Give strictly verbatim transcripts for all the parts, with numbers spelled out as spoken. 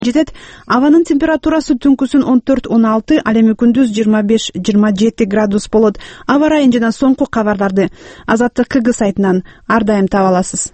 жетет. Абанын температурасы түнкүсүн он төрт он алты, ал эми күндүз жыйырма беш жыйырма жети градус болот. Аба ырайын жана соңку кабарларды Азаттык КГ сайтынан ар дайым таба аласыз.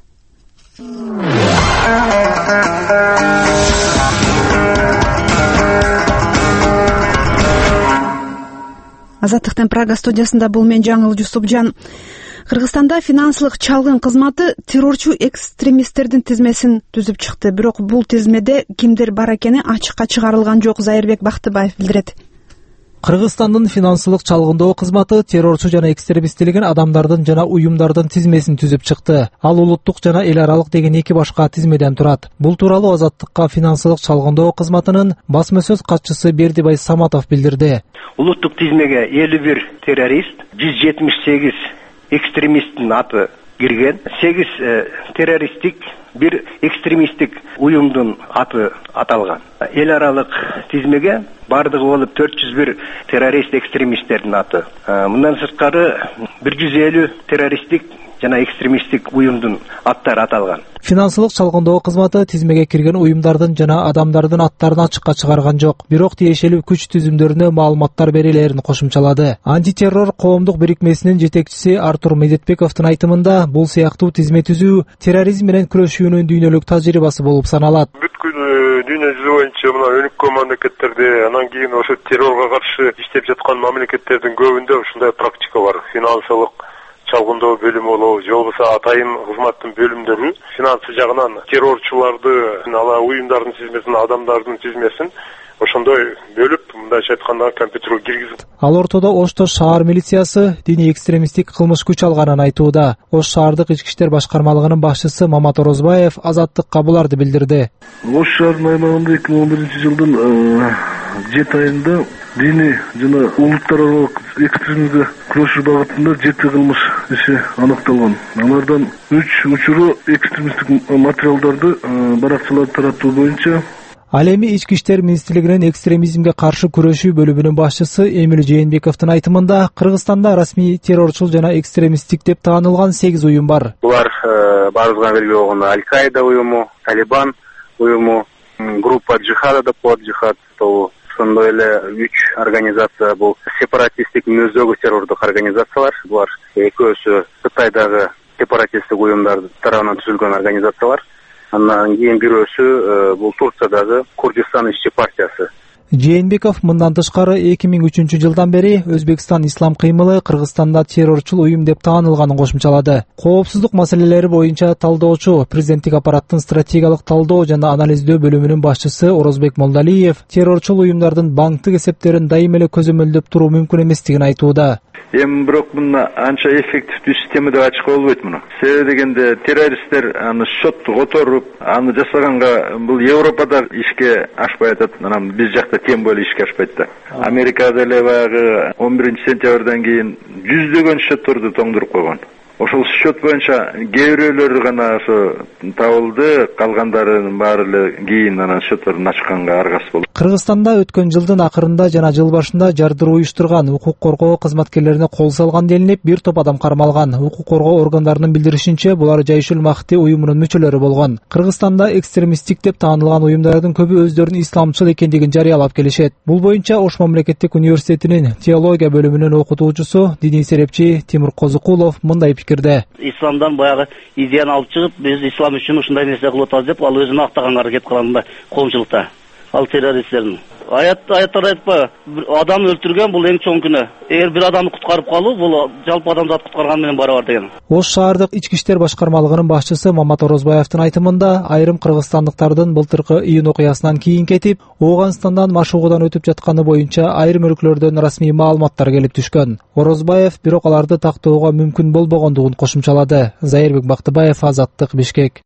Азаттыктын Прага студиясында бул мен Жаңыл Жусупжан. Кыргызстанда финансылык чалгын кызматы террорчу экстремисттердин тизмесин түзүп чыкты. Бирок бул тизмеде кимдер бар экени ачыкка чыгарылган жок, Зайырбек Бактыбаев билдирет. Кыргызстандын финансылык чалгындоо кызматы террорчу жана экстремисттелген адамдардын жана уюмдардын тизмесин түзүп чыкты. Ал улуттук жана эл аралык деген эки башка тизмеден турат. Бул тууралуу Азаттыкка финансылык чалгындоо кызматынын басма сөз катчысы Бердибай Саматов билдирди. Улуттук тизмеге элүү бир террорист, жүз жетимиш сегиз экстремисттин аты кирген, сегиз террористтик, бир экстремисттик уюмдун аты аталган. Эл аралык тизмеге бардыгы болуп төрт жүз бир террорист экстремисттердин аты. Мындан сырткары бир жүз элүү террористтик жана экстремисттик уюмдун аттары аталган. Финансылык чалгындоо кызматы тизмеге кирген уюмдардын жана адамдардын аттарын ачыкка чыгарган жок, бирок тиешелүү күч түзүмдөрүнө маалыматтар берилерин кошумчалады. Антитеррор коомдук бирикмесинин жетекчиси Артур Медетбековдун айтымында бул сыяктуу тизме түзүү терроризм менен күрөшүүнүн дүйнөлүк тажрыйбасы болуп саналат. Бүткүл дүйнө жүзү боюнча мына өнүккөн мамлекеттерде, анан кийин ошо террорго каршы иштеп жаткан мамлекеттердин көбүндө ушундай практика бар. Финансылык чалгындоо бөлүмү болобу, же болбосо атайын кызматтын бөлүмдөрү финансы жагынан террорчуларды, ала уюмдардын тизмесин, адамдардын тизмесин ошондой бөлүп, мындайча айтканда компьютерге киргизип. Ал ортодо Ошто шаар милициясы диний экстремисттик кылмыш күч алганын айтууда. Ош шаардык ички иштер башкармалыгынын башчысы Мамат Орозбаев Азаттыкка буларды билдирди. Ош шаарынын аймагында эки миң он биринчи жылдын жети айында диний жана улуттар аралык экстремизмге күрөшүү багытында жети кылмыш иши аныкталган. Алардан үч учуру экстремисттик материалдарды баракчаларда таратуу боюнча. Ал эми ички иштер министрлигинин экстремизмге каршы күрөшүү бөлүмүнүн башчысы Эмил Жээнбековдун айтымында Кыргызстанда расмий террорчул жана экстремисттик деп таанылган сегиз уюм бар. Булар баарыбызга белгилүү болгон Аль-Каида уюму, Талибан уюму, группа Джихада да под Джихад тобу, ошондой эле үч организация бул сепаратисттик мүнөздөгү террордук организациялар. Булар экөөсү Кытайдагы сепаратисттик уюмдар тарабынан түзүлгөн организациялар. Андан кийин бирөөсү бул Турциядагы Курдистан ишчи партиясы. Жээнбеков мындан тышкары эки миң үчүнчү жылдан бери Өзбекстан ислам кыймылы Кыргызстанда террорчул уюм деп таанылганын кошумчалады. Коопсуздук маселелери боюнча талдоочу президенттик аппараттын стратегиялык талдоо жана анализдөө бөлүмүнүн башчысы Орозбек Молдалиев террорчул уюмдардын банктык эсептерин дайым эле көзөмөлдөп туруу мүмкүн эместигин айтууда. Эми бирок мына анча эффективдүү система деп ачык болбойт муну. Себеби дегенде террористтер аны счет которуп, аны жасаганга бул Европада ишке ашпай атат, анан биз жакта тем более ишке ашпайт да. Америкада эле баягы он биринчи сентябрдан кийин жүздөгөн счетторду тоңдуруп койгон. Ошол счет боюнча кээ бирөөлөрү гана ошо табылды, калгандарынын баары эле кийин анан счетторун ачканга аргасы болду. Кыргызстанда өткөн жылдын акырында жана жыл башында жардыруу уюштурган, укук коргоо кызматкерлерине кол салган делинип бир топ адам кармалган. Укук коргоо органдарынын билдиришинче, булар Жайшул Махти уюмунун мүчөлөрү болгон. Кыргызстанда экстремисттик деп таанылган уюмдардын көбү өздөрүн исламчыл экендигин жарыялап келишет. Бул боюнча Ош мамлекеттик университетинин теология бөлүмүнүн окутуучусу, диний серепчи Тимур Козукулов мындай пикирде. Исламдан баягы идеяны алып чыгып, биз ислам үчүн ушундай нерсе кылып атабыз деп, ал өзүн актаганга аракет кылганда коомчулукта. Ал террористтердин. Аят аяттар айтпа, адам өлтүргөн бул эң чоң күнөө. Эгер бир адамды куткарып калуу, бул жалпы адамзат куткарган менен барабар деген. Ош шаардык ички иштер башкармалыгынын башчысы Мамат Орозбаевдин айтымында, айрым кыргызстандыктардын былтыркы июнь окуясынан кийин кетип, Ооганстандан машыгуудан өтүп жатканы боюнча айрым өлкөлөрдөн расмий маалыматтар келип түшкөн. Орозбаев бирок аларды тактоого мүмкүн болбогондугун кошумчалады. Зайырбек Бактыбаев, Азаттык, Бишкек.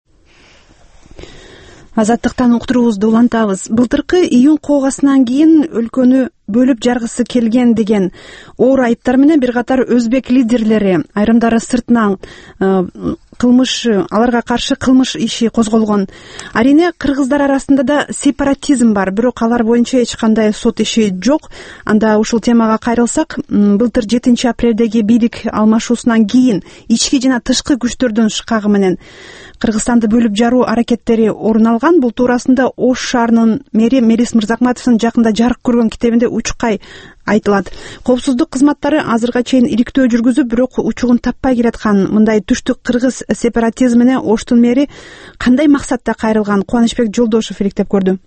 Азаттыктан уктуруубузду улантабыз. Былтыркы июнь коогасынан кийин өлкөнү бөлүп жаргысы келген деген оор айыптар менен бир катар өзбек лидерлери, айрымдары сыртынан кылмыш, аларга каршы кылмыш иши козголгон. Арине кыргыздар арасында да сепаратизм бар, бирок алар боюнча эч кандай сот иши жок. Анда ушул темага кайрылсак, былтыр жетинчи апрелдеги бийлик алмашуусунан кийин ички жана тышкы күчтөрдүн шкагы менен Кыргызстанды бөлүп жаруу аракеттери орун алган. Бул туурасында Ош шаарынын мэри Мелис Мырзакматовдун жакында жарык көргөн китебинде учукай айтылат. Коопсуздук кызматтары азырга чейин иликтөө жүргүзүп, бирок учугун таппай келаткан мындай түштүк кыргыз сепаратизмине Оштун мэри кандай максатта кайрылган? Кубанычбек Жолдошев иликтеп көрдү.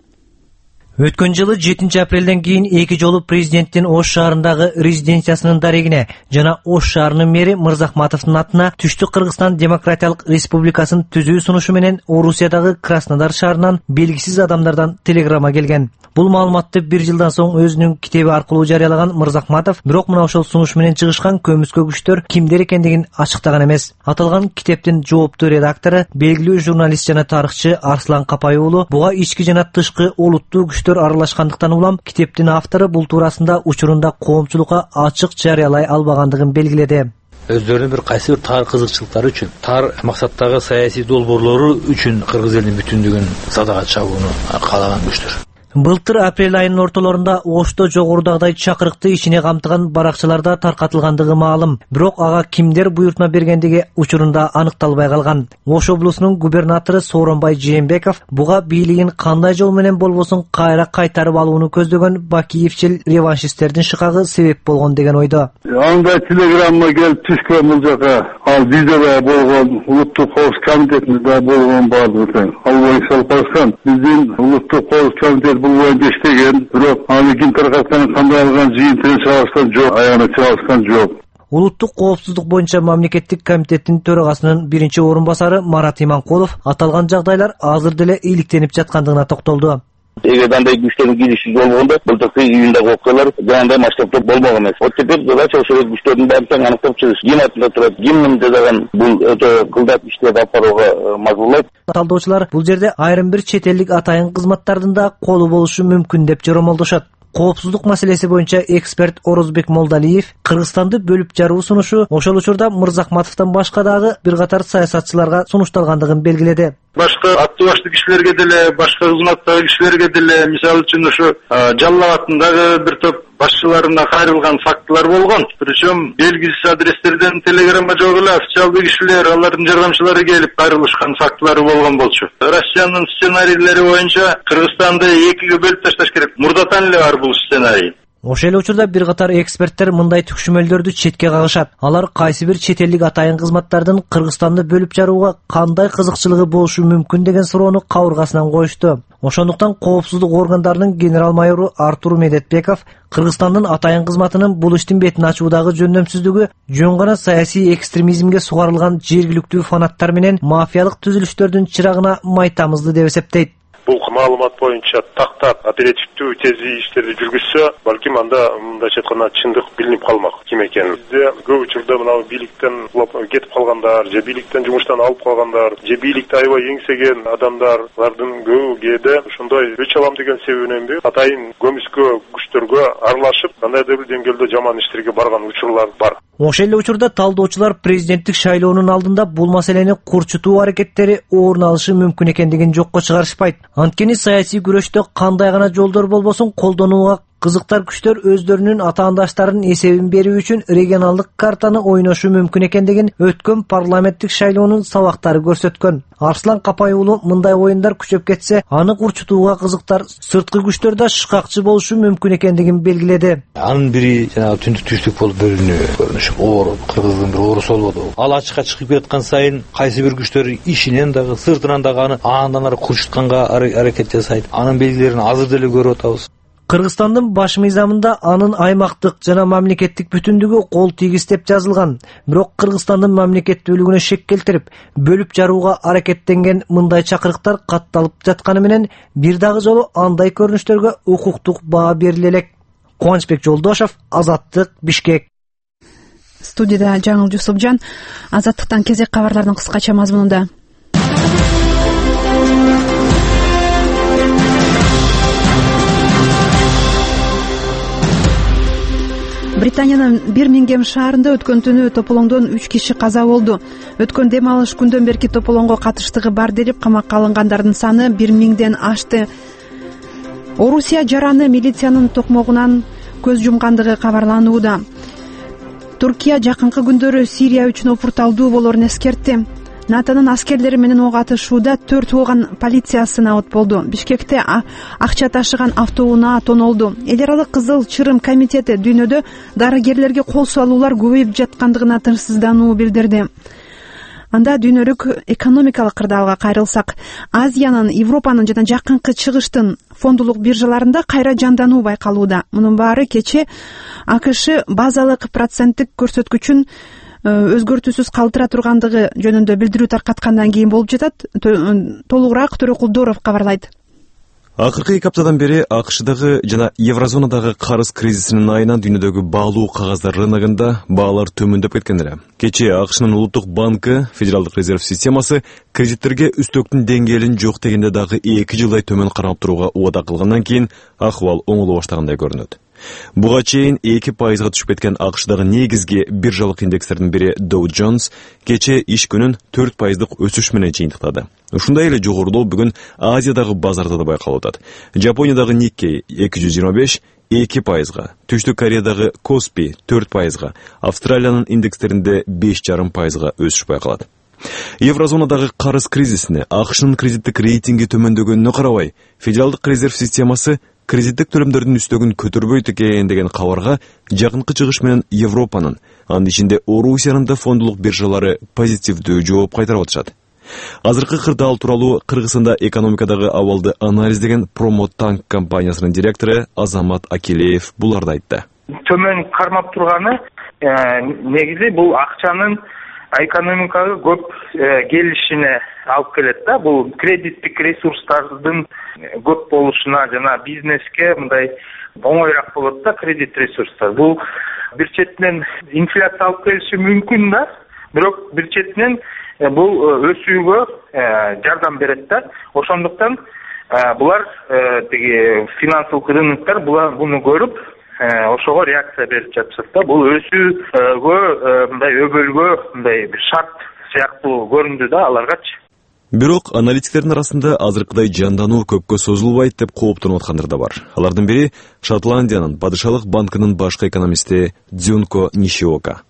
Өткөн жылы жетинчи апрелден кийин эки жолу президенттин Ош шаарындагы резиденциясынын дарегине жана Ош шаарынын мэри Мырзахматовдун атына Түштүк Кыргызстан Демократиялык Республикасын түзүү сунушу менен Орусиядагы Краснодар шаарынан белгисиз адамдардан телеграмма келген. Бул маалыматты бир жылдан соң өзүнүн китеби аркылуу жарыялаган Мырзахматов, бирок мына ошол сунуш менен чыгышкан көмүскө күчтөр кимдер экендигин ачыктаган эмес. Аталган китептин жооптуу редактору, белгилүү журналист жана тарыхчы Арслан Капай уулу буга ички жана тышкы олуттуу күчтөр аралашкандыктан улам китептин автору бул туурасында учурунда коомчулукка ачык жарыялай албагандыгын белгиледи. Өздөрүнүн бир кайсы бир тар кызыкчылыктары үчүн, тар максаттагы саясий долбоорлору үчүн кыргыз элинин бүтүндүгүн садага чабууну каалаган күчтөр. Былтыр апрель айынын ортолорунда Ошто жогорудагыдай чакырыкты ичине камтыган баракчаларда таркатылгандыгы маалым. Бирок ага кимдер буйртма бергендиги учурунда аныкталбай калган. Ош облусунун губернатору Сооронбай Жээнбеков буга бийлигин кандай жол менен болбосун кайра кайтарып алууну көздөгөн бакиевчил реваншисттердин шыкагы себеп болгон деген ойдо. Анда телеграмма келип түшкөн бул жака. Ал бизде да болгон, улуттук коопсуздук комитетинде болгон баардыгы. Ал боюнча алып биздин улуттук коопсуздук комитет бул боюнча иштеген, бирок аны ким таркатканын кандай алган жыйынтыгын чыгарышкан жок, аяны чыгарышкан жок. Улуттук коопсуздук боюнча мамлекеттик комитеттин төрагасынын биринчи орун басары Марат Иманкулов аталган жагдайлар азыр деле иликтенип жаткандыгына токтолду. Эгер андай күчтөрдүн кириши болгондо былтыркы июндагы окуялар жаңандай масштабта болмок эмес. Вот теперь задача ошол күчтөрдүн баарын аныктап чыгыш. Ким атында турат, кимдин жасаган бул өтө кылдат иштерди алып барууга мажбурлайт. Талдоочулар бул жерде айрым бир чет элдик атайын кызматтардын да колу болушу мүмкүн деп жоромолдошот. Коопсуздук маселеси боюнча эксперт Орозбек Молдалиев Кыргызстанды бөлүп жаруу сунушу ошол учурда Мырзахматовдон башка дагы бир катар саясатчыларга сунушталгандыгын белгиледи. Башка аттуу баштуу кишилерге деле, башка кызматтагы кишилерге деле, мисалы үчүн ушу Жалал абадындагы бир топ башчыларына кайрылган фактылар болгон. Причем белгисиз адрестерден телеграмма жок эле официалдуу кишилер, алардын жардамчылары келип кайрылышкан фактылары болгон болчу. Россиянын сценарийлери боюнча Кыргызстанды экиге бөлүп ташташ керек. Мурдатан эле бар бул сценарий. Ошол эле учурда бир катар эксперттер мындай түкшүмөлдөрдү четке кагышат. Алар кайсы бир чет элдик атайын кызматтардын Кыргызстанды бөлүп жарууга кандай кызыкчылыгы болушу мүмкүн деген суроону кабыргасынан коюшту. Ошондуктан коопсуздук органдарынын генерал-майору Артур Медетбеков Кыргызстандын атайын кызматынын бул иштин бетин ачуудагы жөндөмсүздүгү жөн гана саясий экстремизмге сугарылган жергиликтүү фанаттар менен мафиялык түзүлүштөрдүн чырагына май тамызды деп эсептейт. Бул маалымат боюнча тактап оперативдүү тезий иштерди жүргүзсө, балким анда мындайча айтканда чындык билинип калмак ким экени. Бизде көп учурда мына бийликтен кетип калгандар, же бийликтен жумуштан алып калгандар, же бийликти аябай эңсеген адамдардын көбү кээде ушундай өч алам деген себебиненби атайын көмүскө күчтөргө аралашып, кандайдыр бир деңгээлде жаман иштерге барган учурлар бар. Ошол эле учурда талдоочулар президенттик шайлоонун алдында бул маселени курчутуу аракеттери орун алышы мүмкүн экендигин жокко чыгарышпайт. Анткени саясий күрөштө кандай гана жолдор болбосун колдонууга кызыктар күчтөр өздөрүнүн атаандаштарын эсебин берүү үчүн регионалдык картаны ойношу мүмкүн экендигин өткөн парламенттик шайлоонун сабактары көрсөткөн. Арслан Капай уулу мындай оюндар күчөп кетсе, аны курчутууга кызыктар сырткы күчтөр да шыкакчы болушу мүмкүн экендигин белгиледи. Анын бири жанагы түндүк түштүк болуп бөлүнүү көрүнүшү оор, кыргыздын бир оорусу болбоду. Ал ачыкка чыгып кеткан сайын кайсы бир күчтөр ишинен дагы, сыртынан дагы аны андан ары курчутканга аракет жасайт. Анын белгилерин азыр деле көрүп атабыз. Кыргызстандын баш мыйзамында анын аймактык жана мамлекеттик бүтүндүгү кол тийгиз деп жазылган. Бирок Кыргызстандын мамлекеттүүлүгүнө шек келтирип, бөлүп жарууга аракеттенген мындай чакырыктар катталып жатканы менен бир дагы жолу андай көрүнүштөргө укуктук баа бериле элек. Кубанычбек Жолдошев, Азаттык, Бишкек. Студияда Жаңыл Жусупжан. Азаттыктан кезек кабарлардын кыскача мазмунунда. Британиянын Бирмингем шаарында өткөн түнү тополоңдон үч киши каза болду. Өткөн дем алыш күндөн берки тополоңго катыштыгы бар делип камакка алынгандардын саны бир миңден ашты. Орусия жараны милициянын токмогунан көз жумгандыгы кабарланууда. Туркия жакынкы күндөрү Сирия үчүн опурталдуу болорун эскертти. натонун аскерлери менен ок атышууда төрт ооган полициясы набыт болду. Бишкекте акча ташыган автоунаа тонолду. Эл аралык Кызыл Чырым комитети дүйнөдө дарыгерлерге кол салуулар көбөйүп жаткандыгына тынчсыздануу билдирди. Анда дүйнөлүк экономикалык кырдаалга кайрылсак, Азиянын, Европанын жана жакынкы чыгыштын фондулук биржаларында кайра жандануу байкалууда. Мунун баары кече АКШ базалык проценттик көрсөткүчүн өзгөртүүсүз калтыра тургандыгы жөнүндө билдирүү таркаткандан кийин болуп жатат. Толугураак Төрөкулдуров кабарлайт. Акыркы эки аптадан бери АКШдагы жана Еврозонадагы карыз кризисинин айынан дүйнөдөгү баалуу кагаздар рыногунда баалар төмөндөп кеткен эле. Кечээ АКШнын улуттук банкы, Федералдык резерв системасы кредиттерге үстөктүн деңгээлин жок дегенде дагы эки жылдай төмөн карап турууга убада кылгандан кийин ахыбал оңоло баштагандай көрүнөт. Буга чейин эки пайызга түшүп кеткен АКШдагы негизги биржалык индекстердин бири Dow Jones кечээ иш күнүн төрт пайыздык өсүш менен жыйынтыктады. Ушундай эле жогорулоо бүгүн Азиядагы базарда да байкалып атат. Жапониядагы Nikkei эки жүз жыйырма беш эки пайызга, Түштүк Кореядагы Kospi төрт пайызга, Австралиянын индекстеринде беш жарым пайызга өсүш байкалат. Еврозонадагы карыз кризисине АКШнын кредиттик рейтинги төмөндөгөнүнө карабай, Федералдык резерв системасы кредиттик төлөмдөрдүн үстөгүн көтөрбөйт экен деген кабарга жакынкы чыгыш менен Европанын, анын ичинде Орусиянын да фондулук биржалары позитивдүү жооп кайтарып атышат. Азыркы кырдаал тууралуу Кыргызстанда экономикадагы абалды анализдеген Промотанк компаниясынын директору Азамат Акилеев буларды айтты. Төмөн кармап турганы негизи бул акчанын экономикага көп келишине алып келет да. Бул кредиттик ресурстардын көп болушуна жана бизнеске мындай оңоюраак болот да кредит ресурстар. Бул бир четинен инфляция алып келиши мүмкүн да, бирок бир четинен бул өсүүгө жардам берет да. Ошондуктан булар тиги финансылык рыноктор буну көрүп ошого реакция берип жатышат да. Бул өсүүгө мындай өбөлгө мындай бир шарт сыяктуу көрүндү да аларгачы. Бирок аналитиктердин арасында азыркыдай жандануу көпкө созулбайт деп кооптонуп аткандар да бар. Алардын бири Шотландиянын Падышалык банкынын башкы экономисти Дзюнко Нишиока.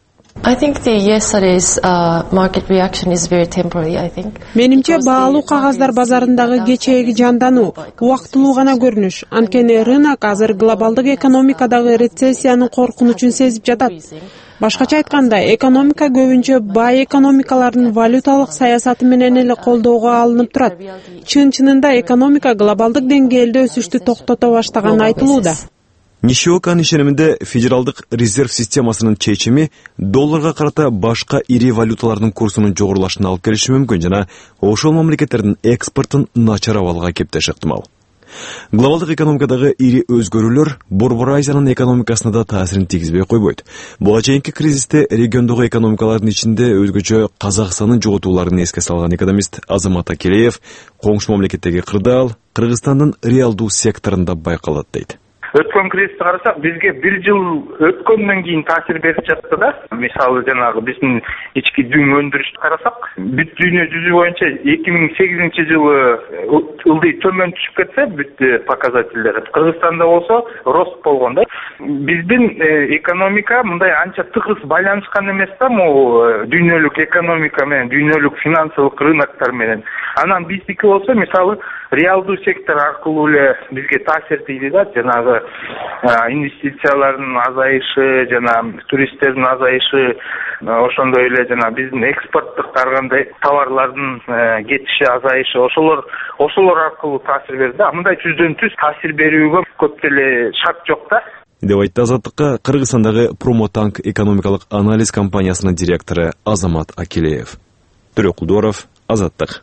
Менимче баалуу кагаздар базарындагы кечээги жандануу убактылуу гана көрүнүш. Анткени рынок азыр глобалдык экономикадагы рецессиянын коркунучун сезип жатат. Башкача айтканда, экономика көбүнчө бай экономикалардын валюталык саясаты менен эле колдоого алынып турат. Чын-чынында экономика глобалдык деңгээлде өсүштү токтото баштаганы айтылууда. Нишиоканын ишениминде Федералдык резерв системасынын чечими долларга карата башка ири валюталардын курсунун жогорулашына алып келиши мүмкүн жана ошол мамлекеттердин экспортун начар абалга кептеши ыктымал. Глобалдык экономикадагы ири өзгөрүүлөр Борбор Азиянын экономикасына да таасирин тийгизбей койбойт. Буга чейинки кризисте региондогу экономикалардын ичинде өзгөчө Казакстандын жоготууларын эске салган экономист Азамат Акилеев коңшу мамлекеттеги кырдаал Кыргызстандын реалдуу секторунда байкалат дейт. Өткөн кризисти карасак, бизге бир жыл өткөндөн кийин таасир берип жатты да. Мисалы жанагы биздин ички дүң өндүрүштү карасак, бүт дүйнө жүзү боюнча эки миң сегизинчи жылы ылдый төмөн түшүп кетсе, бүт показательдер. Кыргызстанда болсо рост болгон да. Биздин экономика мындай анча тыгыз байланышкан эмес да, могу дүйнөлүк экономика менен, дүйнөлүк финансылык рыноктор менен. Анан биздики болсо, мисалы, реалдуу сектор аркылуу эле бизге таасир тийди да, жанагы инвестициялардын азайышы жана туристтердин азайышы, ошондой эле жана биздин экспорттук ар кандай товарлардын кетиши азайышы, ошолор ошолор аркылуу таасир берди. Мындай түздөн түз таасир берүүгө көп деле шарт жок да. Деп айтты Азаттыкка Кыргызстандагы Промотанк экономикалык анализ компаниясынын директору Азамат Акилеев. Төрөкулдуров, Азаттык.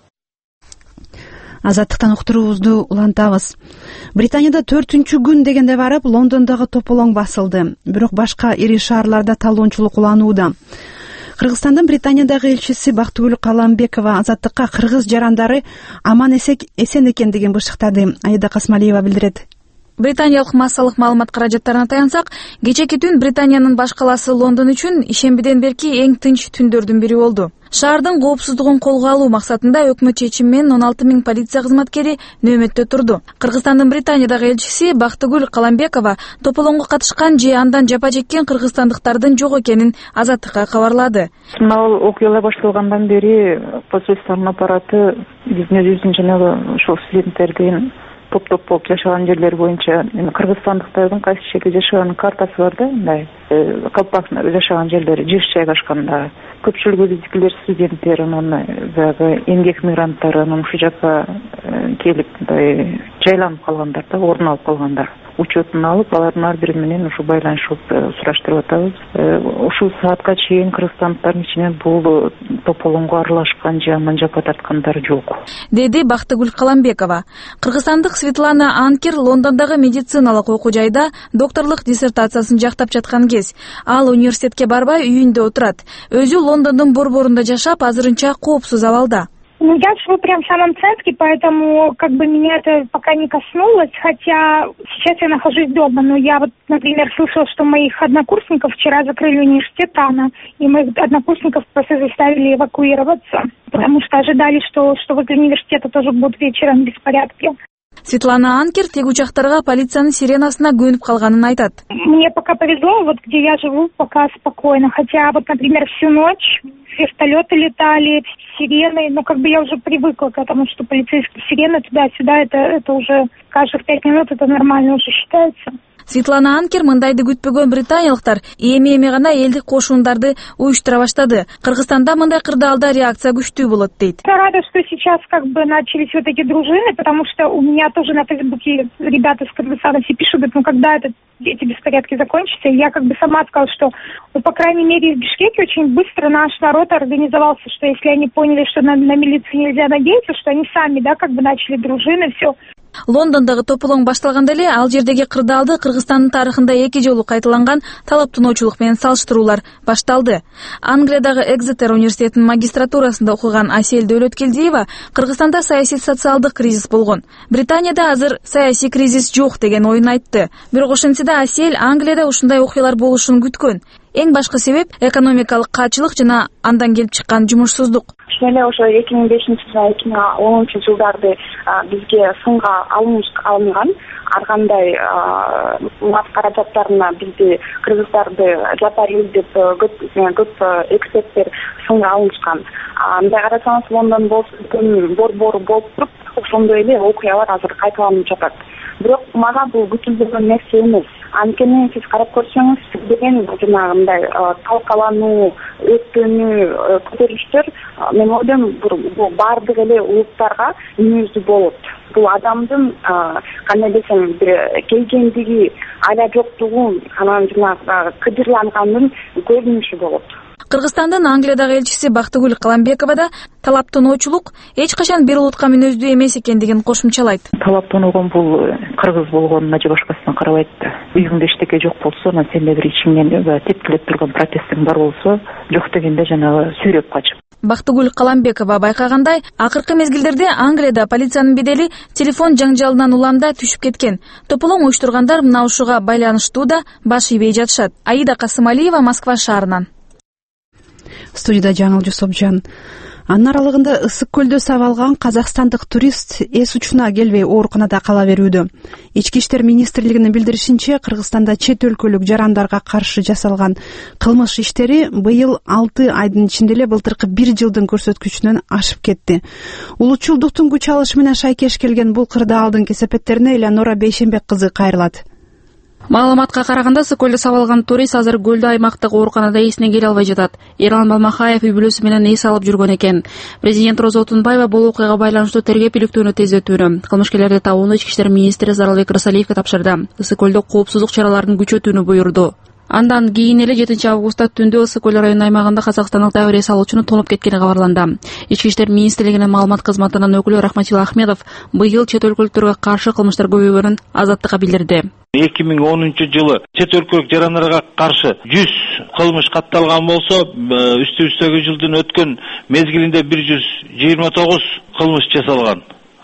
Азаттыктан уктуруубузду улантабыз. Британияда төртүнчү күн дегенде барып, Лондондогу тополоң басылды. Бирок башка ири шаарларда талоончулук уланууда. Кыргызстандын Британиядагы элчиси Бактыгүл Каламбекова Азаттыкка кыргыз жарандары аман эсен экендигин бышыктады. Аида Касмалиева билдирет. Британиялык массалык маалымат каражаттарына таянсак, кечээки түн Британиянын баш калаасы Лондон үчүн ишембиден берки эң тынч түндөрдүн бири болду. Шаардын коопсуздугун колго алуу максатында өкмөт чечими менен он алты миң полиция кызматкери нөөмөттө турду. Кыргызстандын Британиядагы элчиси Бактыгүл Каламбекова тополоңго катышкан же андан жапа жеккен кыргызстандыктардын жок экенин Азаттыкка кабарлады. Мынау окуялар башталгандан бери посольствонун аппараты биздин өзүбүздүн жанагы ошол студенттердин топ-топ болуп жашаган жерлер боюнча кыргызстандыктардын кайсы жерде жашаганын картасы бар да, мындай компактно жашаган жерлери жыш жайгашканда. Көпчүлүгү биздикилер студенттер, анан баягы эмгек мигранттары, анан ушул жака келип мындай жайланып калгандар да, орун алып калгандар. Учетун алып, алардын ар бири менен ушу байланышып сураштырып атабыз. Ушул саатка чейин кыргызстандыктардын ичинен бул тополоңго аралашкан же андан жапа тарткандар жок, деди Бактыгүл Каламбекова. Кыргызстандык Светлана Анкер Лондондогу медициналык окуу жайда докторлук диссертациясын жактап жаткан кез. Ал университетке барбай үйүндө отурат. Өзү Лондондун борборунда жашап, азырынча коопсуз абалда. Ну, я живу прям в самом центре, поэтому как бы меня это пока не коснулось, хотя сейчас я нахожусь дома. Но я вот, например, слышала, что моих однокурсников вчера закрыли университет ТАНа, и моих однокурсников просто заставили эвакуироваться, потому что ожидали, что, что возле университета тоже будут вечером беспорядки. Светлана Анкер тег учактарга полициянын сиренасына көнүп калганын айтат. Мне пока повезло, вот где я живу, пока спокойно. Хотя вот, например, всю ночь вертолеты летали, сирены, но как бы я уже привыкла к этому, что полицейские сирены туда-сюда, это, это уже каждых пять минут, это нормально уже считается. Светлана Анкер мындайды күтпөгөн британиялыктар эми-эми гана элдик кошундарды уюштура баштады. Кыргызстанда мындай кырдаалда реакция күчтүү болот дейт. Я рада, что сейчас как бы начались вот эти дружины, потому что у меня тоже на Фейсбуке ребята с Кыргызстана все пишут, ну когда это, эти беспорядки закончатся. И я как бы сама сказала, что, ну, по крайней мере, в Бишкеке очень быстро наш народ организовался, что если они поняли, что на, на милицию нельзя надеяться, что они сами, да, как бы начали дружины, все. Лондондогу тополоң башталганда эле ал жердеги кырдаалды Кыргызстандын тарыхында эки жолу кайталанган талаптоочулук менен салыштыруулар башталды. Англиядагы Экзетер университетинин магистратурасында окуган Асель Дөөлөткелдиева Кыргызстанда саясий социалдык кризис болгон. Британияда азыр саясий кризис жок деген оюн айтты. Бирок ошентсе да Асель Англияда ушундай окуялар болушун күткөн. Эң башкы себеп экономикалык качылык жана андан келип чыккан жумушсуздук. Эле ошо эки миң бешинчи жана эки миң онунчу жылдарды бизге сынга алынган ар кандай мат каражаттарына бизди кыргыздарды жапайыл деп көп көп эксперттер сынга алышкан. Мындай карасаңыз Лондон болсун борбору болуп туруп ошондой эле окуялар азыр кайталанып жатат. Бирок мага бул күтүлбөгөн нерсе эмес. Анткени сиз карап көрсөңүз, деген жанагындай талкалануу, өттөнүү, көтөрүлүштөр мен ойлойм бул баардык эле улуттарга мүнөздүү болот. Бул адамдын кандай десем келгендиги, ала жоктугун, анан жанагы кыдырлангандын көрүнүшү болот. Кыргызстандын Англиядагы элчиси Бактыгүл Каламбекова да талаптоочулук эч качан бир улутка мүнөздүү эмес экендигин кошумчалайт. Талаптоногон бул кыргыз болгонуна же башкасына карабайт да. Үйүңдө эчтеке жок болсо, анан сенде бир ичиңден тепкилеп турган протестиң бар болсо, жок дегенде жанагы сүйрөп качып. Бактыгүл Каламбекова байкагандай, акыркы мезгилдерде Англияда полициянын бедели телефон жаңжалынан уламда түшүп кеткен. Тополоң уюштургандар мына ушуга байланыштуу да баш ийбей жатышат. Аида Касымалиева, Москва шаарынан. Студияда Жаңыл Жусупжан. Анын аралыгында ысык көлдө сабалган казакстандык турист эс учуна келбей ооруканада кала берүүдө. Ички иштер министрлигинин билдиришинче, Кыргызстанда чет өлкөлүк жарандарга каршы жасалган кылмыш иштери быйыл алты айдын ичинде эле былтыркы бир жылдын көрсөткүчүнөн ашып кетти. Улутчулдуктун күч алышы менен шайкеш келген бул кырдаалдын кесепеттерине Элеонора Бейшенбек кызы кайрылат. Маалыматка караганда, ысык көлдө сабалган турист азыр көлдө аймактагы ооруканада эсине келе албай жатат. Эрлан Балмахаев үй бүлөсү менен эс алып жүргөн экен. Президент Роза Отунбаева бул окуяга байланыштуу тергеп иликтөөнү тездетүүнү, кылмышкерлерди табууну ички иштер министри Заралбек Рысалиевге тапшырды. Ысык көлдө коопсуздук чараларын күчөтүүнү буйрду. Андан кийин эле жетинчи августта түндө ысык көл районунун аймагында казакстандык дагы эс алуучунун тоноп кеткени кабарланды. Ички иштер министрлигинин маалымат кызматынын өкүлү Рахматилла Ахмедов быйыл чет өлкөлүктөргө каршы кылмыштар көбөйгөнүн Азаттыкка билдирди. эки миң онунчу жылы чет өлкөлүк жарандарга каршы жүз кылмыш катталган болсо, үстү-үстөгү жылдын өткөн мезгилинде бир жүз жыйырма тогуз кылмыш жасалган.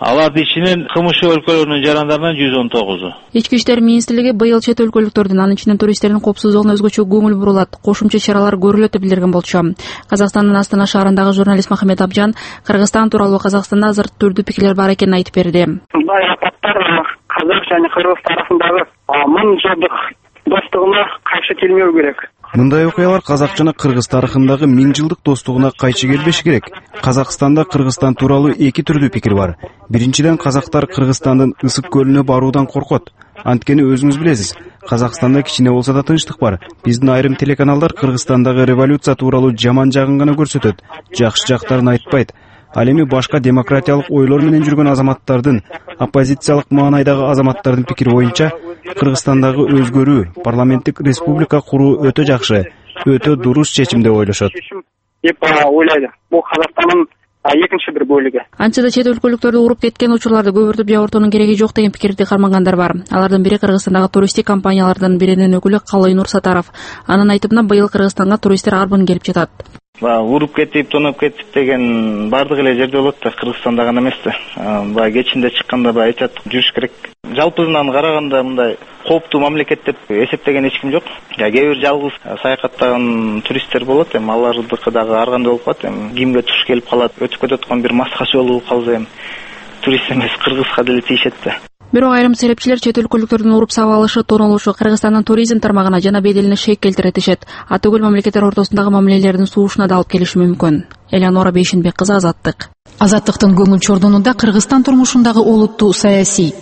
Алардын ичинен КМШ өлкөлөрүнүн жарандарынан жүз он тогузу. Ички иштер министрлиги быйыл чет өлкөлүктөрдүн, анын ичинен туристтердин коопсуздугуна өзгөчө көңүл бурулат, кошумча чаралар көрүлөт деп билдирген болчу. Казакстандын Астана шаарындагы журналист Махамет Абжан Кыргызстан тууралуу Казакстанда азыр түрдүү пикирлер бар экенин айтып берди. Мындай апаттар Казак жана Кыргыз тарафындагы миң жылдык достугуна кайшы келмеу керек. Мындай окуялар Казак жана Кыргыз тарыхындагы миң жылдык достугуна кайшы келбеши керек. Казакстанда Кыргызстан тууралуу эки түрдүү пикир бар. Биринчиден, казактар Кыргызстандын Ысык көлүнө баруудан коркот. Анткени өзүңүз билесиз, Казакстанда кичине болсо да тынчтык бар. Биздин айрым телеканалдар Кыргызстандагы революция тууралуу жаман жагын гана көрсөтөт, жакшы жактарын айтпайт. Ал эми башка демократиялык ойлор менен жүргөн азаматтардын, оппозициялык маанайдагы азаматтардын пикири боюнча Кыргызстандагы өзгөрүү, парламенттик республика куруу өтө жакшы, өтө дурус чечим деп ойлошот. Деп ойлойт. Бул Казакстандын экинчи бир бөлүгү. Анча да чет өлкөлүктөрдү уруп кеткен учурларды көбүртүп жабыртуунун кереги жок деген пикирди кармагандар бар. Алардын бири Кыргызстандагы туристтик компаниялардын биринин өкүлү Калой Нурсатаров. Анын айтымына быйыл Кыргызстанга туристтер арбын келип жатат. Уруп кетип, тонуп кетип деген бардык эле жерде болот да, Кыргызстанда гана эмес да. Баягы кечинде чыкканда баягы айтат, жүрүш керек. Жалпысынан караганда мындай кооптуу мамлекет деп эсептеген эч ким жок. Кээ бир жалгыз саякаттаган туристтер болот, эми алардыкы дагы ар кандай болуп калат. Эми кимге туш келип калат, өтүп кетип аткан бир маскачы болуп калса эми турист эмес, кыргызга деле тийишет да. Бирок айрым серепчилер чет өлкөлүктөрдүн уруп сабап алышы, тоолушу Кыргызстандын туризм тармагына жана беделине шек келтире дешет. Атөгөл мамлекеттер ортосундагы мамилелердин суушуна да алып келиши мүмкүн. Элеонора Бейшенбек кызы, Азаттык. Азаттыктын көңүл чордонунда Кыргызстан турмушундагы олуттуу саясий.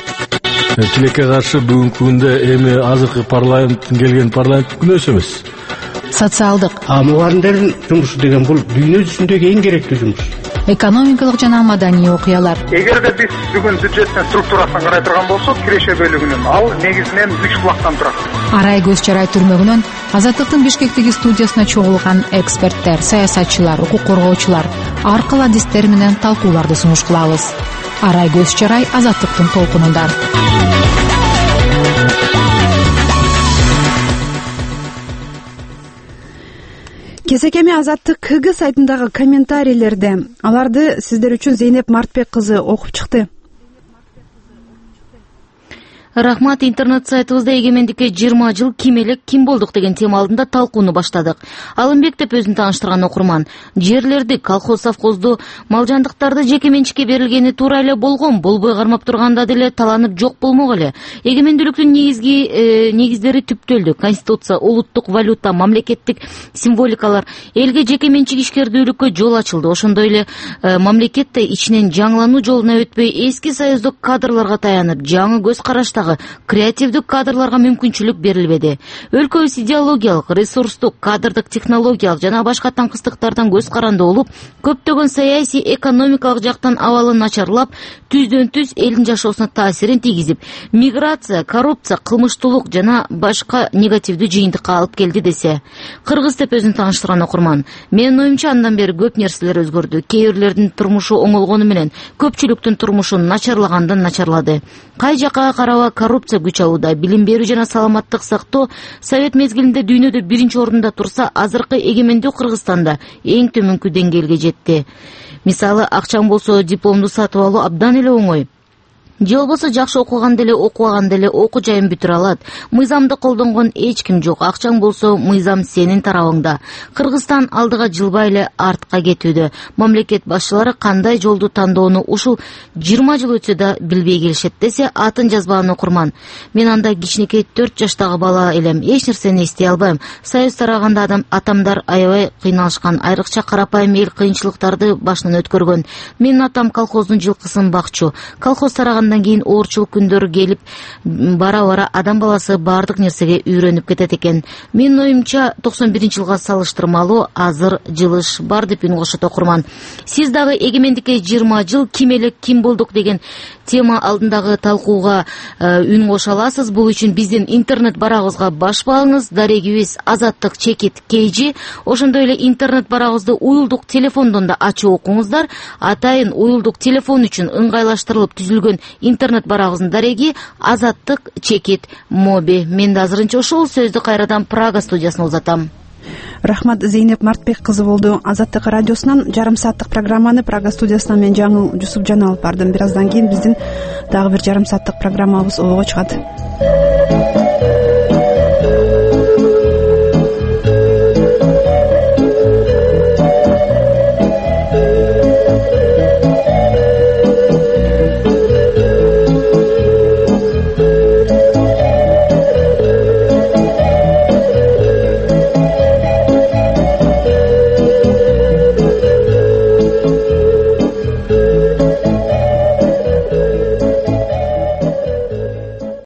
Тилекке каршы бүгүнкү күндө эми азыркы парламенттин келген парламент күнөөсү эмес. Социалдык. А мугалимдердин жумушу деген бул дүйнө жүзүндөгү эң керектүү жумуш. Экономикалык жана маданий окуялар. Эгерде биз бүгүн бюджеттин структурасын карай турган болсок, киреше бөлүгүнүн ал негизинен үч булактан турат. Арай көз чарай түрмөгүнөн Азаттыктын Бишкектеги студиясына чогулган эксперттер, саясатчылар, укук коргоочулар ар кыл адистер менен талкууларды сунуш кылабыз. Арай көз чарай Азаттыктын толкунунда. Кесекеми Азаттык КГ сайтындагы комментарийлерде аларды сиздер үчүн Зейнеп Мартбек кызы окуп чыкты. Рахмат, интернет сайтыбызда эгемендикке жыйырма жыл ким элек, ким болдук деген тема алдында талкууну баштадык. Алымбек деп өзүн тааныштырган окурман. Жерлерди, колхоз совхозду, малжандыктарды жеке менчикке берилгени туура эле болгон, болбой кармап турганда деле таланып жок болмок эле. Эгемендүүлүктүн негизги э, негиздери түптөлдү. Конституция, улуттук валюта, мамлекеттик символикалар, элге жеке менчик ишкердүүлүккө жол ачылды. Ошондой эле э, мамлекетте ичинен жаңылануу жолуна өтпөй, эски союздук кадрларга таянып, жаңы көз карашта креативдик кадрларга мүмкүнчүлүк берилбеди. Өлкөбүз идеологиялык, ресурстук, кадрдык, технологиялык жана башка таңкыстыктардан көз каранды болуп, көптөгөн саясий, экономикалык жактан абалы начарлап, түздөн түз элдин жашоосуна таасирин тийгизип, миграция, коррупция, кылмыштуулук жана башка негативдүү жыйынтыкка алып келди десе. Кыргыз деп өзүн тааныштырган окурман. Менин оюмча андан бери көп нерселер өзгөрдү. Кээ бирлердин турмушу оңолгону менен көпчүлүктүн турмушу начарлагандан начарлады. Кай жакка караба коррупция күч алууда, билим берүү жана саламаттык сактоо совет мезгилинде дүйнөдө биринчи орунда турса, азыркы эгемендүү Кыргызстанда эң төмөнкү деңгээлге жетти. Мисалы, акчаң болсо дипломду сатып алуу абдан эле оңой. Же болбосо жакшы окуган деле, окубаган деле окуу жайын бүтүрө алат. Мыйзамды колдонгон эч ким жок. Акчаң болсо мыйзам сенин тарабыңда. Кыргызстан алдыга жылбай эле артка кетүүдө. Мамлекет башчылары кандай жолду тандоону ушул жыйырма жыл өтсө да билбей келишет десе, атын жазбаган окурман. Мен анда кичинекей төрт жаштагы бала элем. Эч нерсени эстей албайм. Союз тараганда адам атамдар аябай кыйналышкан, айрыкча карапайым эл кыйынчылыктарды башынан өткөргөн. Менин атам колхоздун жылкысын бакчу. Колхоз тараган кийин оорчулук күндөр келип, бара-бара адам баласы бардык нерсеге үйрөнүп кетет экен. Менин оюмча токсон биринчи жылга салыштырмалуу азыр жылыш бар деп үн кошот окурман. Сиз дагы эгемендикке жыйырма жыл ким элек, ким болдук деген тема алдындагы талкууга үн кошо аласыз. Бул үчүн биздин интернет барагыбызга баш багыңыз. Дарегибиз Азаттык чекит kg. Ошондой эле интернет барагыбызды уюлдук телефондон да ачып окуңуздар. Атайын уюлдук телефон үчүн ыңгайлаштырылып түзүлгөн интернет барагыбыздын дареги Азаттык чекит моби. Мен да азырынча ушул сөздү кайрадан Прага студиясына узатам. Рахмат, Зейнеп Мартбек кызы болду. Азаттык радиосунан жарым сааттык программаны Прага студиясынан мен Жаңыл Жусупжан алып бардым. Бир аздан кийин биздин дагы бир жарым сааттык программабыз обого чыгат.